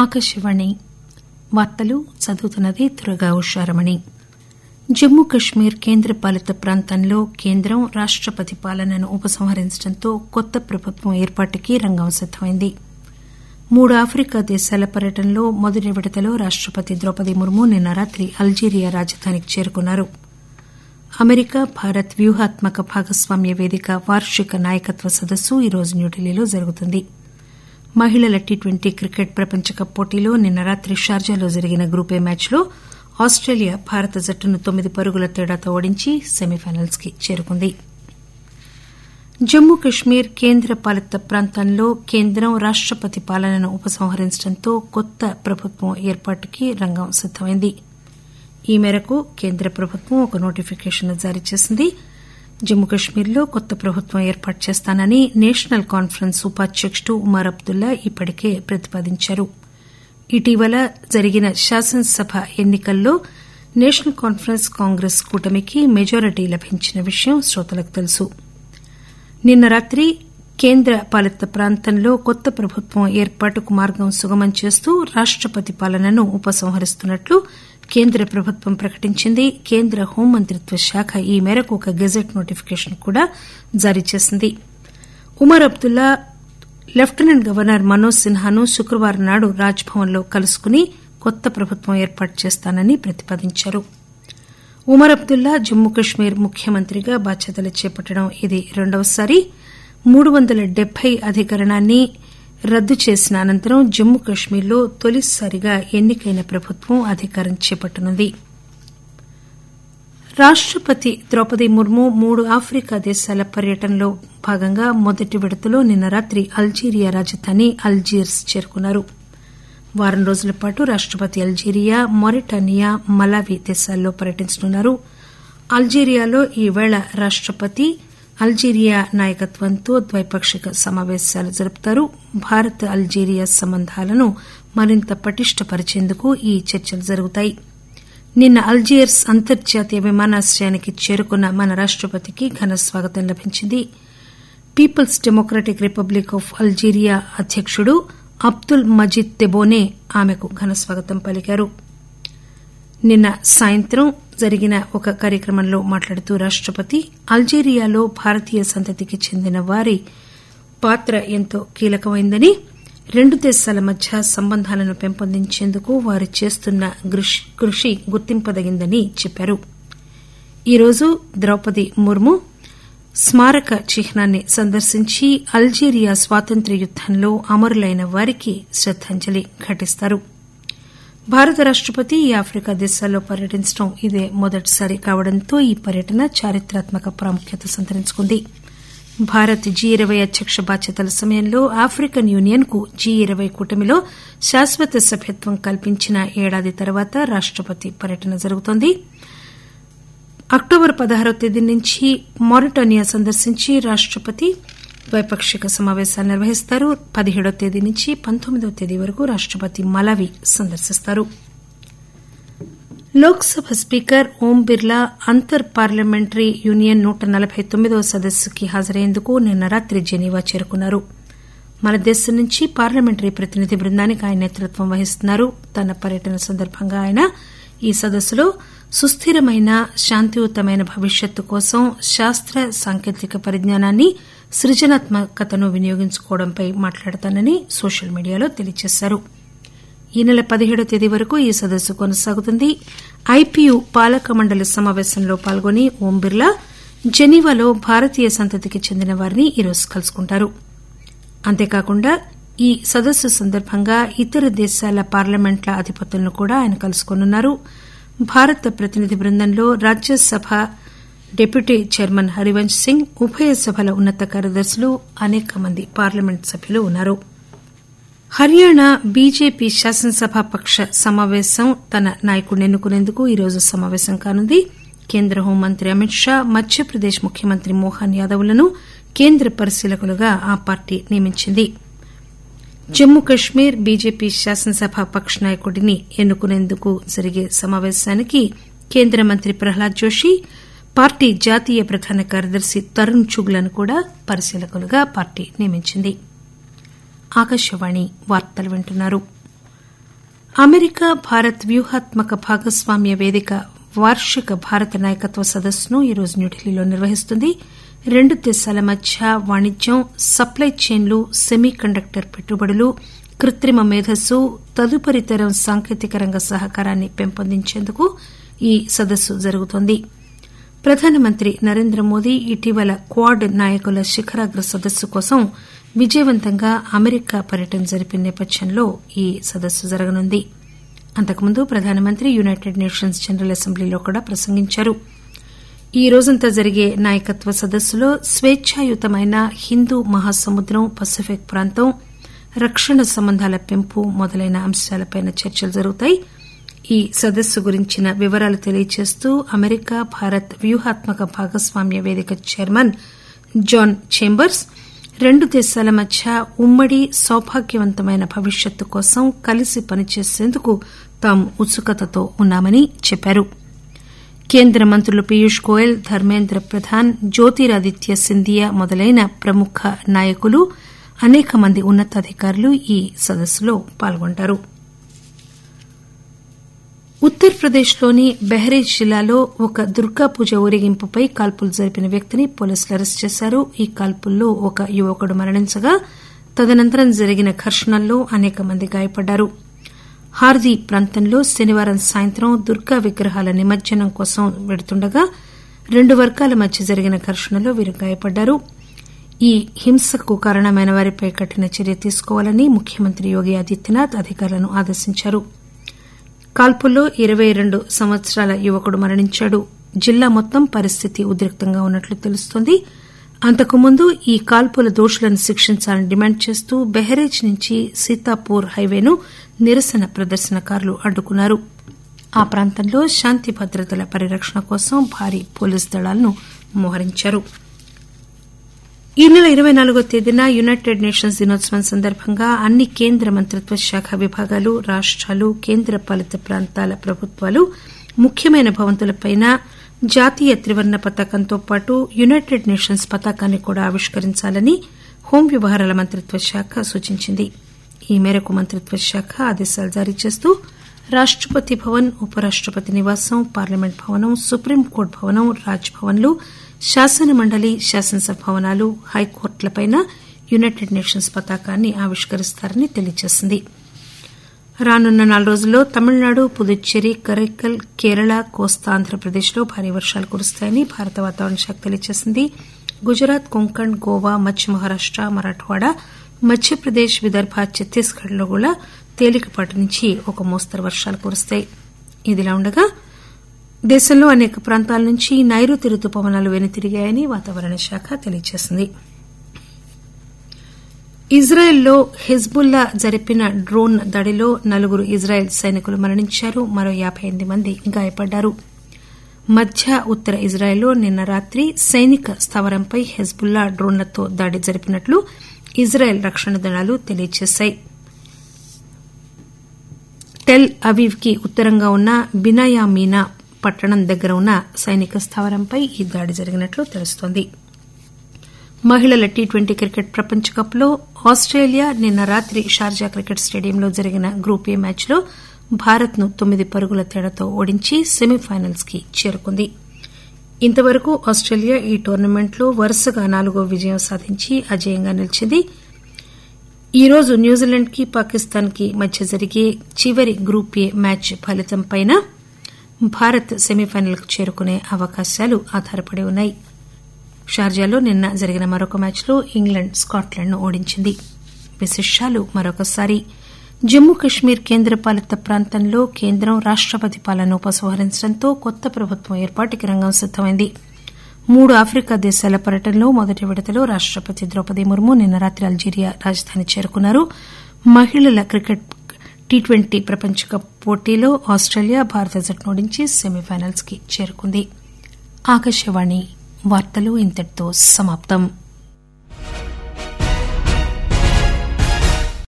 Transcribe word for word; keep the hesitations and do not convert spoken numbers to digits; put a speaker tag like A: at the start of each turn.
A: ఆకాశవాణి వార్తలు చదువుతున్నది దుర్గా ఉషారమణి. జమ్మూ కశ్మీర్ కేంద్రపాలిత ప్రాంతంలో కేంద్రం రాష్టపతి పాలనను ఉపసంహరించడంతో కొత్త ప్రభుత్వం ఏర్పాటుకి రంగం సిద్దమైంది. మూడు ఆఫ్రికా దేశాల పర్యటనలో మొదటి విడతలో రాష్టపతి ద్రౌపది ముర్ము నిన్న రాత్రి అల్జీరియా రాజధానికి చేరుకున్నారు. అమెరికా భారత్ వ్యూహాత్మక భాగస్వామ్య వేదిక వార్షిక నాయకత్వ సదస్సు ఈరోజు న్యూఢిల్లీలో జరుగుతుంది. మహిళల టీ ట్వంటీ క్రికెట్ ప్రపంచకప్ పోటీలో నిన్న రాత్రి షార్జాలో జరిగిన గ్రూప్ ఏ మ్యాచ్లో ఆస్టేలియా భారత జట్టును తొమ్మిది పరుగుల తేడాతో ఓడించి సెమీఫైనల్స్ కి చేరుకుంది. జమ్మూ కశ్మీర్ కేంద్రపాలిత ప్రాంతంలో కేంద్రం రాష్టపతి పాలనను ఉపసంహరించడంతో కొత్త ప్రభుత్వం ఏర్పాటుకి రంగం సిద్దమైంది. ఈ మేరకు కేంద్ర ప్రభుత్వం ఒక నోటిఫికేషన్ జారీ చేసింది. జమ్మూ కశ్మీర్లో కొత్త ప్రభుత్వం ఏర్పాటు చేస్తానని నేషనల్ కాన్ఫరెన్స్ ఉపాధ్యకుడు ఉమర్ అబ్దుల్లా ఇప్పటికే ప్రతిపాదించారు. ఇటీవల జరిగిన శాసనసభ ఎన్ని కల్లో నేషనల్ కాన్ఫరెన్స్ కాంగ్రెస్ కూటమికి మెజారిటీ లభించిన విషయం శ్రోతలకు తెలుసు. నిన్న రాత్రి కేంద్ర పాలిత ప్రాంతంలో కొత్త ప్రభుత్వం ఏర్పాటుకు మార్గం సుగమం చేస్తూ రాష్టపతి పాలనను ఉపసంహరిస్తున్నట్లు కేంద్ర ప్రభుత్వం ప్రకటించింది. కేంద్ర హోంమంత్రిత్వ శాఖ ఈ మేరకు ఒక గెజెట్ నోటిఫికేషన్ కూడా జారీ చేసింది. ఉమర్ అబ్దుల్లా లెప్టినెంట్ గవర్నర్ మనోజ్ సిన్హాను శుక్రవారం నాడు రాజ్ భవన్ లో కలుసుకుని కొత్త ప్రభుత్వం ఏర్పాటు చేస్తానని ప్రతిపాదించారు. ఉమర్ అబ్దుల్లా జమ్మూ కశ్మీర్ ముఖ్యమంత్రిగా బాధ్యతలు చేపట్టడం ఇది రెండవసారి. మూడు వందల డెబ్బై అధికరణాన్ని రద్దు చేసిన అనంతరం జమ్మూ కశ్మీర్లో తొలిసారిగా ఎన్నికైన ప్రభుత్వం అధికారం చేపట్టనుంది. రాష్టపతి ద్రౌపది ముర్ము మూడు ఆఫ్రికా దేశాల పర్యటనలో భాగంగా మొదటి విడతలో నిన్న రాత్రి అల్జీరియా రాజధాని అల్జీర్స్ చేరుకున్నారు. వారం రోజుల పాటు రాష్టపతి అల్జీరియా, మారిటానియా, మలావి దేశాల్లో పర్యటించనున్నారు. అల్జీరియాలో ఈవేళ రాష్టపతి అల్జీరియా నాయకత్వంతో ద్వైపాక్షిక సమావేశాలు జరుపుతారు. భారత్ అల్జీరియా సంబంధాలను మరింత పటిష్టపరిచేందుకు ఈ చర్చలు జరుగుతాయి. నిన్న అల్జియర్స్ అంతర్జాతీయ విమానాశ్రయానికి చేరుకున్న మన రాష్టపతికి ఘన స్వాగతం లభించింది. People's democratic republic of Algeria అధ్యకుడు అబ్దుల్ మజీద్ తెబోనే ఆమెకు ఘన స్వాగతం పలికారు. నిన్న సాయంత్రం జరిగిన ఒక కార్యక్రమంలో మాట్లాడుతూ రాష్టపతి అల్జీరియాలో భారతీయ సంతతికి చెందిన వారి పాత్ర ఎంతో కీలకమైందని, రెండు దేశాల మధ్య సంబంధాలను పెంపొందించేందుకు వారు చేస్తున్న కృషి గుర్తింపదగిందని చెప్పారు. ఈరోజు ద్రౌపది ముర్ము స్మారక చిహ్నాన్ని సందర్శించి అల్జీరియా స్వాతంత్ర్య యుద్దంలో అమరులైన వారికి శ్రద్దాంజలి ఘటిస్తారు. భారత రాష్టపతి ఈ ఆఫ్రికా దేశాల్లో పర్యటించడం ఇదే మొదటిసారి కావడంతో ఈ పర్యటన చారిత్రాత్మక ప్రాముఖ్యత సంతరించుకుంది. భారత్ జీ ఇరవై అధ్యక్ష బాధ్యతల సమయంలో ఆఫ్రికన్ యూనియన్ కు జీ ఇరవై కూటమిలో శాశ్వత సభ్యత్వం కల్పించిన ఏడాది తర్వాత రాష్టపతి పర్యటన జరుగుతోంది. అక్టోబర్ పదహారవ తేదీ నుంచి మారిటానియా సందర్శించి రాష్టపతి ద్వైపాక్షిక సమావేశాలు నిర్వహిస్తారు. పదిహేడవ తేదీ నుంచి పంతొమ్మిదవ తేదీ వరకు రాష్టపతి మలావి సందర్శిస్తారు. లోక్ సభ స్పీకర్ ఓం బిర్లా అంతర్ పార్లమెంటరీ యూనియన్ నూట నలబై తొమ్మిదవ సదస్సుకి హాజరయ్యేందుకు నిన్న రాత్రి జెనీవా చేరుకున్నారు. మన దేశం నుంచి పార్లమెంటరీ ప్రతినిధి బృందానికి ఆయన నేతృత్వం వహిస్తున్నారు. తన పర్యటన సందర్భంగా ఆయన ఈ సదస్సులో సుస్థిరమైన శాంతియుతమైన భవిష్యత్తు కోసం శాస్త్ర సాంకేతిక పరిజ్ఞానాన్ని, సృజనాత్మకతను వినియోగించుకోవడంపై మాట్లాడతానని సోషల్ మీడియాలో తెలియజేశారు. ఈ నెల పదిహేడవ తేదీ వరకు ఈ సదస్సు కొనసాగుతుంది. ఐపీయూ పాలక మండలి సమావేశంలో పాల్గొని ఓం బిర్లా జెనీవాలో భారతీయ సంతతికి చెందిన వారిని ఈరోజు కలుసుకుంటారు. అంతేకాకుండా ఈ సదస్సు సందర్భంగా ఇతర దేశాల పార్లమెంట్ల అధిపతులను కూడా ఆయన కలుసుకోనున్నారు. భారత ప్రతినిధి బృందంలో రాజ్యసభ డిప్యూటీ చైర్మన్ హరివంశ్ సింగ్, ఉభయ సభల ఉన్నత కార్యదర్శులు, అనేక మంది పార్లమెంట్ సభ్యులు ఉన్నారు. హర్యానా బీజేపీ శాసనసభాపక్ష సమావేశం తన నాయకుడిని ఎన్నుకునేందుకు ఈరోజు సమావేశం కానుంది. కేంద్ర హోంమంత్రి అమిత్ షా, మధ్యప్రదేశ్ ముఖ్యమంత్రి మోహన్ యాదవ్లను కేంద్ర పరిశీలకులుగా ఆ పార్టీ నియమించింది. జమ్మూ కశ్మీర్ బీజేపీ శాసనసభాపక్ష నాయకుడిని ఎన్నుకునేందుకు జరిగే సమావేశానికి కేంద్ర మంత్రి ప్రహ్లాద్ జోషి, పార్టీ జాతీయ ప్రధాన కార్యదర్శి తరుణ్ చుగ్లను కూడా పరిశీలకులుగా పార్టీ నియమించింది. ఆకాశవాణి వార్తలు వింటున్నారు. అమెరికా భారత్ వ్యూహాత్మక భాగస్వామ్య వేదిక వార్షిక భారత నాయకత్వ సదస్సును ఈరోజు న్యూఢిల్లీలో నిర్వహిస్తుంది. రెండు దేశాల మధ్య వాణిజ్యం, సప్లై చైన్లు, సెమీ కండక్టర్ పెట్టుబడులు, కృత్రిమ మేధస్సు, తదుపరి తరం సాంకేతిక రంగ సహకారాన్ని పెంపొందించేందుకు ఈ సదస్సు జరుగుతోంది. ప్రధానమంత్రి నరేంద్ర మోదీ ఇటీవల క్వాడ్ నాయకుల శిఖరాగ్ర సదస్సు కోసం విజయవంతంగా అమెరికా పర్యటన జరిపిన నేపథ్యంలో ఈ సదస్సు జరగనుంది. అంతకుముందు ప్రధానమంత్రి యునైటెడ్ నేషన్స్ జనరల్ అసెంబ్లీలో కూడా ప్రసంగించారు. ఈ రోజంతా జరిగే నాయకత్వ సదస్సులో స్వేచ్ఛాయుతమైన హిందూ మహాసముద్రం, పసిఫిక్ ప్రాంతం, రక్షణ సంబంధాల పెంపు మొదలైన అంశాలపై చర్చలు జరుగుతాయి. ఈ సదస్సు గురించిన వివరాలు తెలియజేస్తూ అమెరికా భారత్ వ్యూహాత్మక భాగస్వామ్య వేదిక చైర్మన్ జాన్ చేంబర్స్ రెండు దేశాల మధ్య ఉమ్మడి సౌభాగ్యవంతమైన భవిష్యత్తు కోసం కలిసి పనిచేసేందుకు తాము ఉత్సుకతతో ఉన్నామని చెప్పారు. కేంద్ర మంత్రులు పీయూష్ గోయల్, ధర్మేంద్ర ప్రధాన్, జ్యోతిరాదిత్య సింధియా మొదలైన ప్రముఖ నాయకులు, అనేక మంది ఉన్నతాధికారులు ఈ సదస్సులో పాల్గొంటారు. ఉత్తరప్రదేశ్లోని బెహ్రీచ్ జిల్లాలో ఒక దుర్గాపూజ ఊరేగింపుపై కాల్పులు జరిపిన వ్యక్తిని పోలీసులు అరెస్టు చేశారు. ఈ కాల్పుల్లో ఒక యువకుడు మరణించగా తదనంతరం జరిగిన ఘర్షణల్లో అనేక మంది గాయపడ్డారు. హార్దీ ప్రాంతంలో శనివారం సాయంత్రం దుర్గా విగ్రహాల నిమజ్జనం కోసం వెడుతుండగా రెండు వర్గాల మధ్య జరిగిన ఘర్షణలో వీరు గాయపడ్డారు. ఈ హింసకు కారణమైన వారిపై కఠిన చర్య తీసుకోవాలని ముఖ్యమంత్రి యోగి ఆదిత్యనాథ్ అధికారులను ఆదేశించారు. కాల్పుల్లో ఇరవై రెండు సంవత్సరాల యువకుడు మరణించాడు. జిల్లా మొత్తం పరిస్థితి ఉద్రిక్తంగా ఉన్నట్లు తెలుస్తోంది. అంతకుముందు ఈ కాల్పుల దోషులను శిక్షించాలని డిమాండ్ చేస్తూ బెహ్రీచ్ నుంచి సీతాపూర్ హైవేను నిరసన ప్రదర్శనకారులు అడ్డుకున్నారు. ఆ ప్రాంతంలో శాంతి భద్రతల పరిరక్షణ కోసం భారీ పోలీసు దళాలను మోహరించారు. ఈ నెల ఇరవై నాలుగో తేదీన యునైటెడ్ నేషన్స్ దినోత్సవం సందర్భంగా అన్ని కేంద్ర మంత్రిత్వ శాఖ విభాగాలు, రాష్టాలు, కేంద్ర పాలిత ప్రాంతాల ప్రభుత్వాలు ముఖ్యమైన భవంతులపై జాతీయ త్రివర్ణ పతాకంతో పాటు యునైటెడ్ నేషన్స్ పతాకాన్ని కూడా ఆవిష్కరించాలని హోం వ్యవహారాల మంత్రిత్వ శాఖ సూచించింది. ఈ మేరకు మంత్రిత్వ శాఖ ఆదేశాలు జారీ చేస్తూ రాష్టపతి భవన్, ఉపరాష్టపతి నివాసం, పార్లమెంట్ భవనం, సుప్రీంకోర్టు భవనం, రాజ్ భవన్లు, శాసన మండలి, శాసనసభ భవనాలు, హైకోర్టులపై యునైటెడ్ నేషన్స్ పతాకాన్ని ఆవిష్కరిస్తారని తెలియజేసింది. రానున్న నాలుగు రోజుల్లో తమిళనాడు, పుదుచ్చేరి, కరైకల్, కేరళ, కోస్తా ఆంధ్రప్రదేశ్లో భారీ వర్షాలు కురుస్తాయని భారత వాతావరణ శాఖ తెలియజేసింది. గుజరాత్, కొంకణ్, గోవా, మధ్య మహారాష్ట, మరాఠవాడ, మధ్యప్రదేశ్, విదర్భ, ఛత్తీస్గఢ్ లో కూడా తేలికపాటి నుంచి ఒక మోస్తరు వర్షాలు కురుస్తాయి. ఇదిలా ఉండగా దేశంలో అనేక ప్రాంతాల నుంచి నైరుతి రుతుపవనాలు వెనుతిరిగాయని వాతావరణ శాఖ తెలియజేసింది. ఇజ్రాయెల్లో హిజ్బుల్లా జరిపిన డ్రోన్ దాడిలో నలుగురు ఇజ్రాయెల్ సైనికులు మరణించారు. మరో యాబై ఎనిమిది మంది గాయపడ్డారు. మధ్య ఉత్తర ఇజ్రాయెల్లో నిన్న రాత్రి సైనిక స్థావరంపై హిజ్బుల్లా డ్రోన్లతో దాడి జరిపినట్లు ఇజ్రాయెల్ రక్షణ దళాలు తెలియజేశాయి. టెల్ అవీవ్ కి ఉత్తరంగా ఉన్న బినాయామీనా పట్టణం దగ్గర ఉన్న సైనిక స్థావరంపై ఈ దాడి జరిగినట్లు తెలుస్తోంది. మహిళల టీ ట్వంటీ క్రికెట్ ప్రపంచ కప్ లో ఆస్టేలియా నిన్న రాత్రి షార్జా క్రికెట్ స్టేడియంలో జరిగిన గ్రూప్ ఏ మ్యాచ్ లో భారత్ ను తొమ్మిది పరుగుల తేడాతో ఓడించి సెమీఫైనల్స్ కి చేరుకుంది. ఇంతవరకు ఆస్టేలియా ఈ టోర్నమెంట్లో వరుసగా నాలుగో విజయం సాధించి అజేయంగా నిలిచింది. ఈ రోజు న్యూజిలాండ్ కి పాకిస్తాన్ కి మధ్య జరిగే చివరి గ్రూప్ ఏ మ్యాచ్ ఫలితంపై భారత్ సెమీఫైనల్ కు చేరుకునే అవకాశాలు ఆధారపడి ఉన్నాయి. షార్జాలో నిన్న జరిగిన మరొక మ్యాచ్లో ఇంగ్లండ్ స్కాట్లాండ్ ను ఓడించింది. విశేషాలు మరొకసారి. జమ్మూ కశ్మీర్ కేంద్రపాలిత ప్రాంతంలో కేంద్రం రాష్టపతి పాలనను ఉపసంహరించడంతో కొత్త ప్రభుత్వం ఏర్పాటుకి రంగం సిద్దమైంది. మూడు ఆఫ్రికా దేశాల పర్యటనలో మొదటి విడతలో రాష్టపతి ద్రౌపది ముర్ము నిన్న రాత్రి అల్జీరియా రాజధాని చేరుకున్నారు. మహిళల క్రికెట్ టీ ట్వంటీ ప్రపంచ కప్ పోటీలో ఆస్టేలియా భారత జట్టును ఓడించి సెమీఫైనల్స్ కి చేరుకుంది. ఆకాశవాణి వార్తలు ఇంతటితో సమాప్తం.